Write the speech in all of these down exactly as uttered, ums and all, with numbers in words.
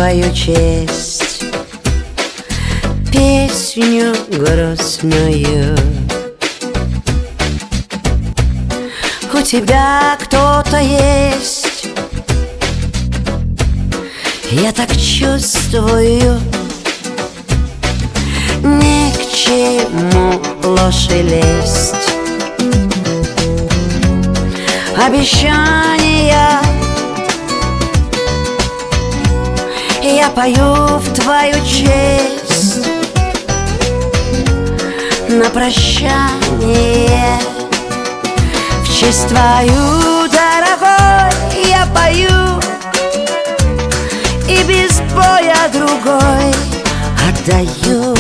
твою честь песню грустную. У тебя кто-то есть, я так чувствую. Ни к чему ложь и лесть. Обещания я пою в твою честь. На прощание в честь твою, дорогой, я пою. И без боя другой отдаю.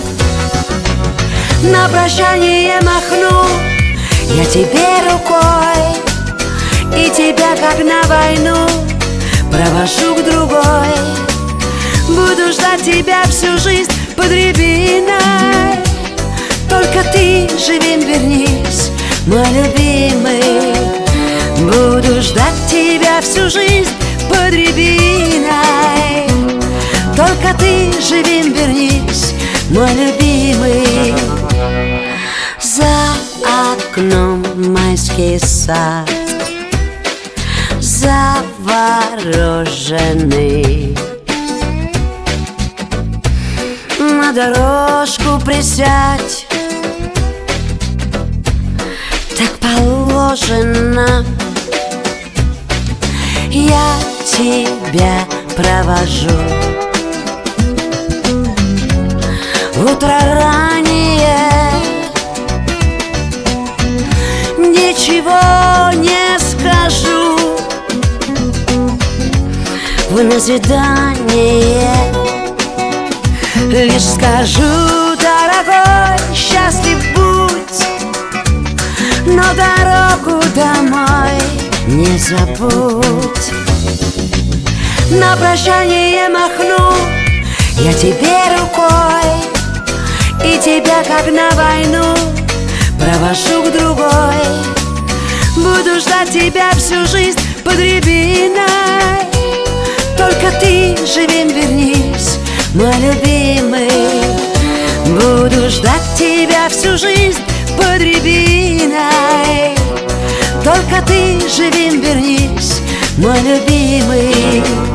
На прощание махну я тебе рукой, и тебя, как на войну, провожу к другой. Буду ждать тебя всю жизнь под рябиной. Только ты живем вернись, мой любимый. Буду ждать тебя всю жизнь под рябиной. Только ты живем вернись, мой любимый. За окном майский сад завороженный. На дорожку присядь, так положено. Я тебя провожу. Утро ранее, ничего не скажу. В назидание лишь скажу: дорогой, счастлив будь, но дорогу домой не забудь. На прощание махну я тебе рукой, и тебя, как на войну, провожу к другой. Буду ждать тебя всю жизнь под рябиной. Только ты живем вернись, мой любимый. Буду ждать тебя всю жизнь под рябиной. Только ты живем вернись, мой любимый.